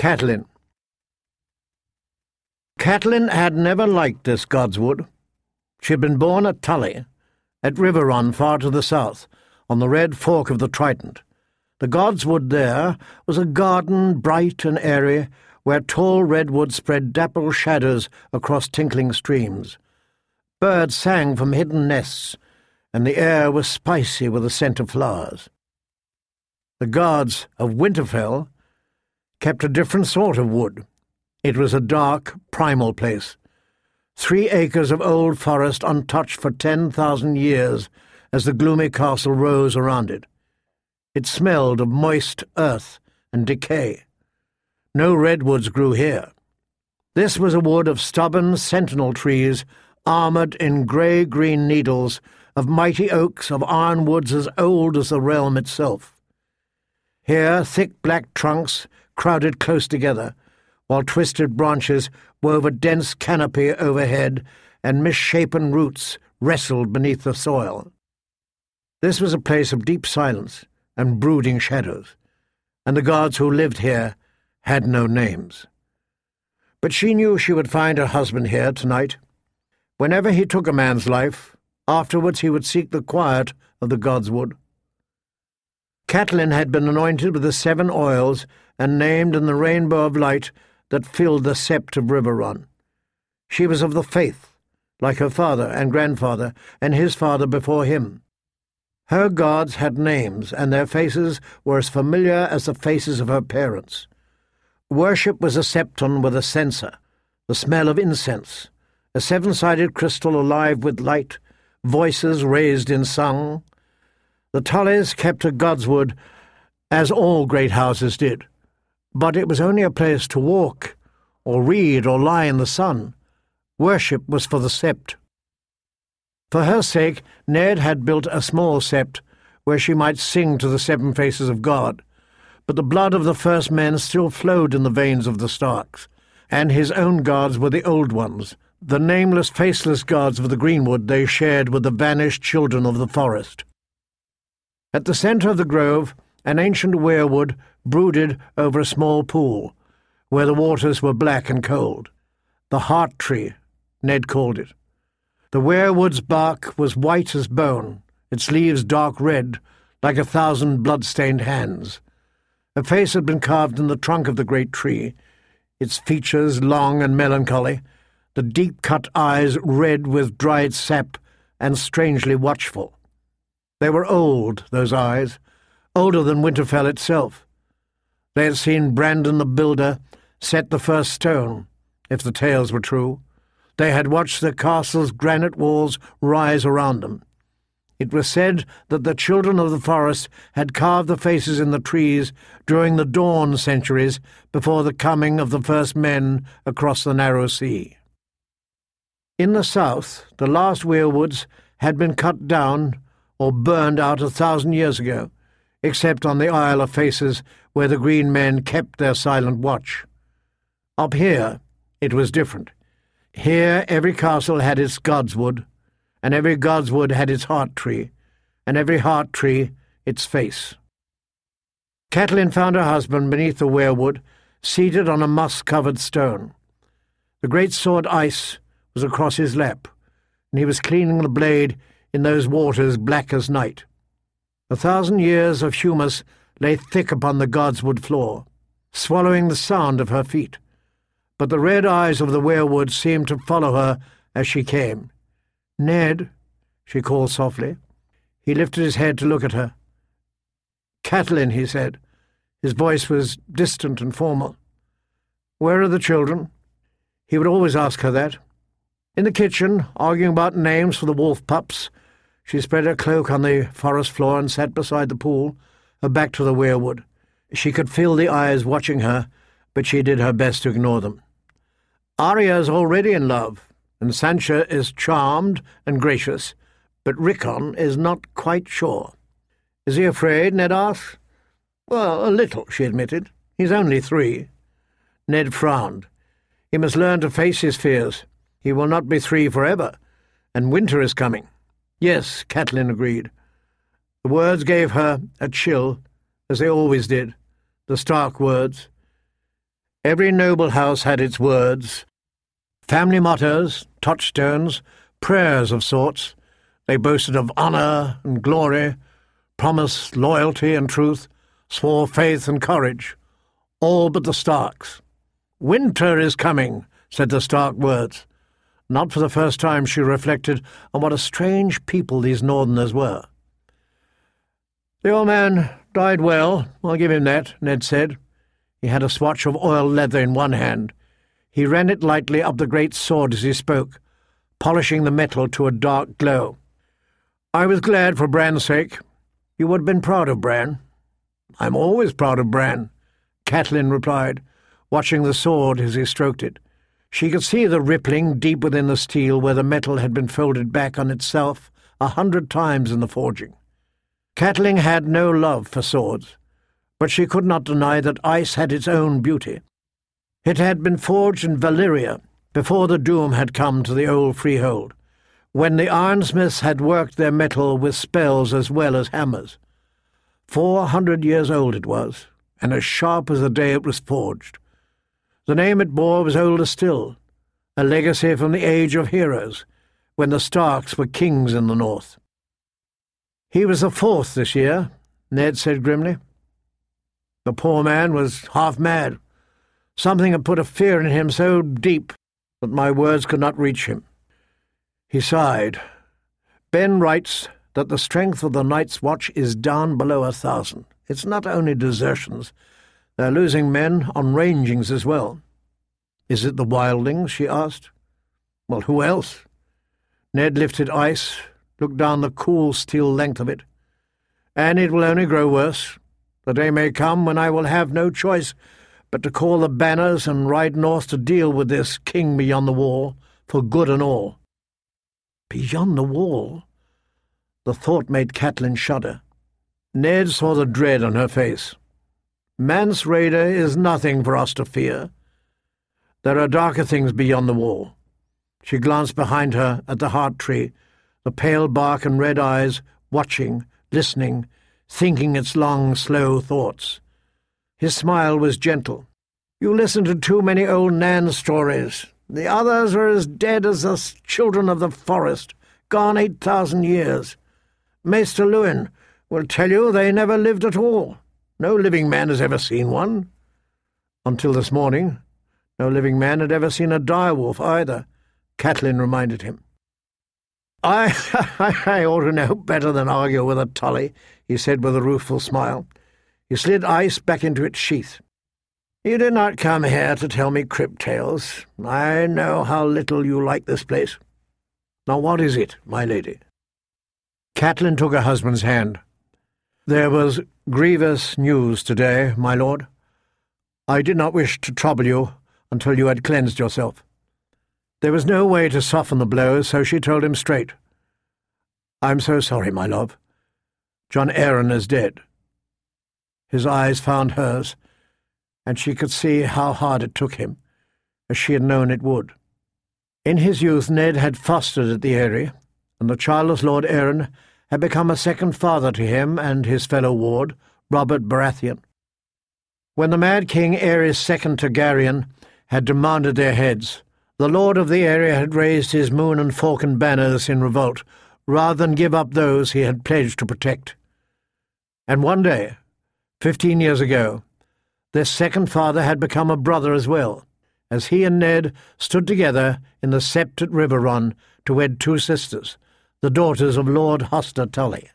Catelyn. Catelyn had never liked this Godswood. She had been born at Tully, at Riverrun far to the south, on the red fork of the Trident. The Godswood there was a garden bright and airy, where tall redwoods spread dapple shadows across tinkling streams. Birds sang from hidden nests, and the air was spicy with the scent of flowers. The guards of Winterfell kept a different sort of wood. It was a dark, primal place, 3 acres of old forest untouched for 10,000 years as the gloomy castle rose around it. It smelled of moist earth and decay. No redwoods grew here. This was a wood of stubborn sentinel trees, armoured in grey-green needles, of mighty oaks, of ironwoods as old as the realm itself. Here thick black trunks crowded close together, while twisted branches wove a dense canopy overhead and misshapen roots wrestled beneath the soil. This was a place of deep silence and brooding shadows, and the guards who lived here had no names. But she knew she would find her husband here tonight. Whenever he took a man's life, afterwards he would seek the quiet of the Godswood. Catelyn had been anointed with the 7 oils and named in the rainbow of light that filled the sept of Riverrun. She was of the faith, like her father and grandfather and his father before him. Her gods had names, and their faces were as familiar as the faces of her parents. Worship was a septon with a censer, the smell of incense, a 7-sided crystal alive with light, voices raised in song. The Tullys kept a Godswood, as all great houses did, but it was only a place to walk, or read, or lie in the sun. Worship was for the sept. For her sake, Ned had built a small sept where she might sing to the 7 faces of God, but the blood of the first men still flowed in the veins of the Starks, and his own gods were the old ones, the nameless, faceless gods of the greenwood they shared with the vanished children of the forest. At the centre of the grove, an ancient weirwood brooded over a small pool, where the waters were black and cold. The heart tree, Ned called it. The weirwood's bark was white as bone, its leaves dark red, like 1,000 blood-stained hands. A face had been carved in the trunk of the great tree, its features long and melancholy, the deep-cut eyes red with dried sap and strangely watchful. They were old, those eyes, older than Winterfell itself. They had seen Brandon the Builder set the first stone, if the tales were true. They had watched the castle's granite walls rise around them. It was said that the children of the forest had carved the faces in the trees during the dawn centuries before the coming of the first men across the narrow sea. In the south, the last weirwoods had been cut down or burned out 1,000 years ago, except on the Isle of Faces, where the green men kept their silent watch. Up here, it was different. Here every castle had its godswood, and every godswood had its heart tree, and every heart tree its face. Catelyn found her husband beneath the weirwood, seated on a moss-covered stone. The great sword Ice was across his lap, and he was cleaning the blade in those waters black as night. 1,000 years of humus lay thick upon the godswood floor, swallowing the sound of her feet, but the red eyes of the weirwood seemed to follow her as she came. "Ned," she called softly. He lifted his head to look at her. "Catelyn," he said. His voice was distant and formal. "Where are the children?" He would always ask her that. In the kitchen, arguing about names for the wolf pups. She spread her cloak on the forest floor and sat beside the pool, her back to the weirwood. She could feel the eyes watching her, but she did her best to ignore them. "Arya is already in love, and Sancha is charmed and gracious, but Rickon is not quite sure." "Is he afraid?" Ned asked. "Well, a little," she admitted. "He's only 3. Ned frowned. "He must learn to face his fears. He will not be 3 forever, and winter is coming." "Yes," Catelyn agreed. The words gave her a chill, as they always did, the Stark words. Every noble house had its words, family mottos, touchstones, prayers of sorts. They boasted of honour and glory, promised loyalty and truth, swore faith and courage, all but the Starks. "Winter is coming," said the Stark words. Not for the first time she reflected on what a strange people these Northerners were. "The old man died well, I'll give him that," Ned said. He had a swatch of oiled leather in one hand. He ran it lightly up the great sword as he spoke, polishing the metal to a dark glow. "I was glad for Bran's sake. You would have been proud of Bran." "I'm always proud of Bran," Catelyn replied, watching the sword as he stroked it. She could see the rippling deep within the steel where the metal had been folded back on itself 100 times in the forging. Catelyn had no love for swords, but she could not deny that ice had its own beauty. It had been forged in Valyria before the doom had come to the old freehold, when the ironsmiths had worked their metal with spells as well as hammers. 400 years old it was, and as sharp as the day it was forged. The name it bore was older still, a legacy from the age of heroes, when the Starks were kings in the north. "He was the 4th this year," Ned said grimly. "The poor man was half mad. Something had put a fear in him so deep that my words could not reach him." He sighed. "Ben writes that the strength of the Night's Watch is down below 1,000. It's not only desertions. They're losing men on rangings as well." "Is it the wildlings?" she asked. "Well, who else?" Ned lifted ice, looked down the cool steel length of it. "And it will only grow worse. The day may come when I will have no choice but to call the banners and ride north to deal with this king beyond the wall, for good and all." Beyond the wall? The thought made Catelyn shudder. Ned saw the dread on her face. "Mance Rayder is nothing for us to fear. There are darker things beyond the wall." She glanced behind her at the heart tree, the pale bark and red eyes, watching, listening, thinking its long, slow thoughts. His smile was gentle. "You listen to too many old Nan stories. The others are as dead as the children of the forest, gone 8,000 years. Maester Luwin will tell you they never lived at all. No living man has ever seen one." Until this morning, no living man had ever seen a direwolf either, Catelyn reminded him. I ought to know better than argue with a Tully," he said with a rueful smile. He slid ice back into its sheath. "You did not come here to tell me crypt tales. I know how little you like this place. Now what is it, my lady?" Catelyn took her husband's hand. "There was grievous news today, my lord. I did not wish to trouble you until you had cleansed yourself." There was no way to soften the blow, so she told him straight. "I'm so sorry, my love. Jon Arryn is dead." His eyes found hers, and she could see how hard it took him, as she had known it would. In his youth Ned had fostered at the Eyrie, and the childless Lord Arryn had become a second father to him and his fellow ward, Robert Baratheon. When the mad king Aerys II Targaryen had demanded their heads, the lord of the area had raised his moon and falcon banners in revolt, rather than give up those he had pledged to protect. And one day, 15 years ago, their second father had become a brother as well, as he and Ned stood together in the Sept at Riverrun to wed 2 sisters, the daughters of Lord Hoster Tully.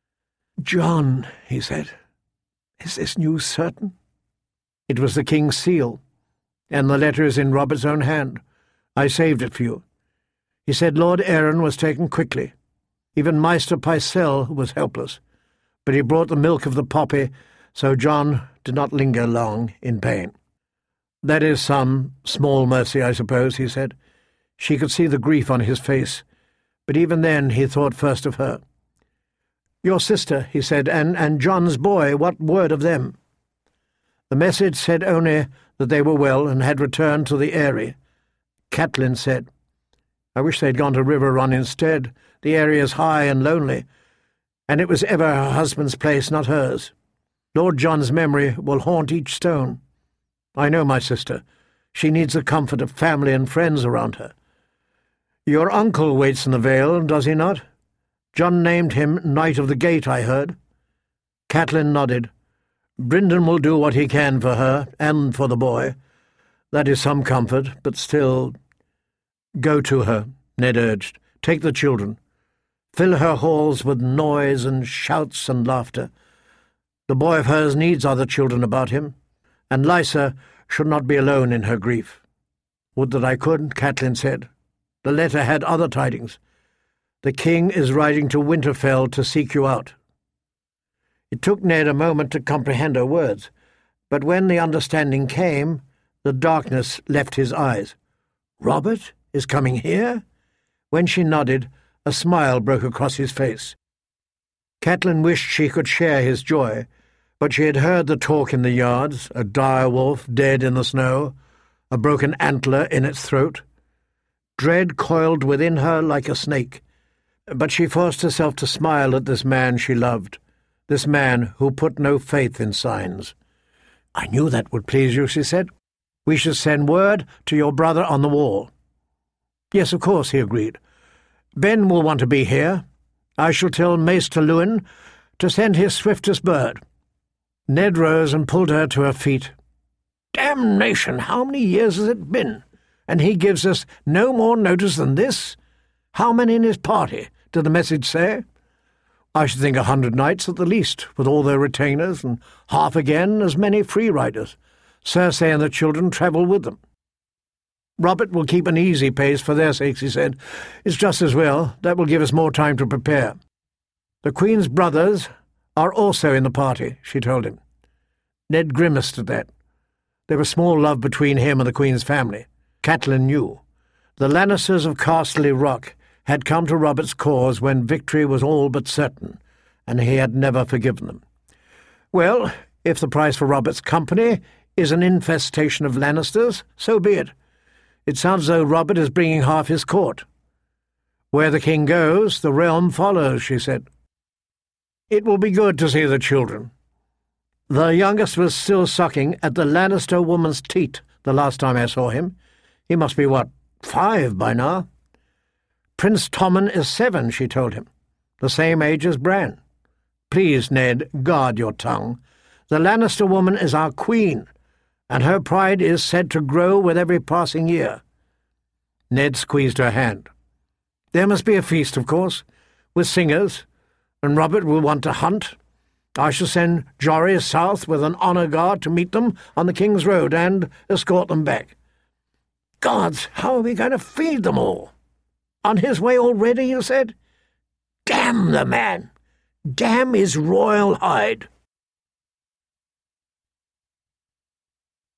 "Jon," he said, "is this news certain?" "It was the king's seal, and the letter is in Robert's own hand. I saved it for you. He said Lord Arryn was taken quickly. Even Maester Pycelle was helpless, but he brought the milk of the poppy, so Jon did not linger long in pain." "That is some small mercy, I suppose," he said. She could see the grief on his face, but even then he thought first of her. "Your sister," he said, and Jon's boy, what word of them?" The message said only that they were well and had returned to the Eyrie. Catelyn said, "I wish they'd gone to Riverrun instead. The area is high and lonely, and it was ever her husband's place, not hers. Lord Jon's memory will haunt each stone." I know my sister. She needs the comfort of family and friends around her. Your uncle waits in the Vale, does he not? John named him Knight of the Gate, I heard. Catelyn nodded. Brynden will do what he can for her, and for the boy. That is some comfort, but still— Go to her, Ned urged. Take the children. Fill her halls with noise and shouts and laughter. The boy of hers needs other children about him, and Lysa should not be alone in her grief. Would that I could, Catelyn said. The letter had other tidings. The king is riding to Winterfell to seek you out. It took Ned a moment to comprehend her words, but when the understanding came, the darkness left his eyes. Robert is coming here? When she nodded, a smile broke across his face. Catelyn wished she could share his joy, but she had heard the talk in the yards, a dire wolf dead in the snow, a broken antler in its throat. Dread coiled within her like a snake, but she forced herself to smile at this man she loved, this man who put no faith in signs. I knew that would please you, she said. We should send word to your brother on the wall. Yes, of course, he agreed. Ben will want to be here. I shall tell Maester Luwin to send his swiftest bird. Ned rose and pulled her to her feet. Damnation, how many years has it been? And he gives us no more notice than this? How many in his party, did the message say? I should think 100 knights at the least, with all their retainers, and half again as many free riders. Cersei and the children travel with them. Robert will keep an easy pace for their sakes, he said. It's just as well. That will give us more time to prepare. The Queen's brothers are also in the party, she told him. Ned grimaced at that. There was small love between him and the Queen's family. Catelyn knew. The Lannisters of Casterly Rock had come to Robert's cause when victory was all but certain, and he had never forgiven them. Well, if the price for Robert's company is an infestation of Lannisters, so be it. It sounds as though Robert is bringing half his court. Where the king goes, the realm follows, she said. It will be good to see the children. The youngest was still sucking at the Lannister woman's teat the last time I saw him. He must be, 5 by now? Prince Tommen is 7, she told him, the same age as Bran. Please, Ned, guard your tongue. The Lannister woman is our queen, and her pride is said to grow with every passing year. Ned squeezed her hand. There must be a feast, of course, with singers, and Robert will want to hunt. I shall send Jory south with an honour guard to meet them on the King's Road and escort them back. Gods, how are we going to feed them all? On his way already, you said? Damn the man! Damn his royal hide!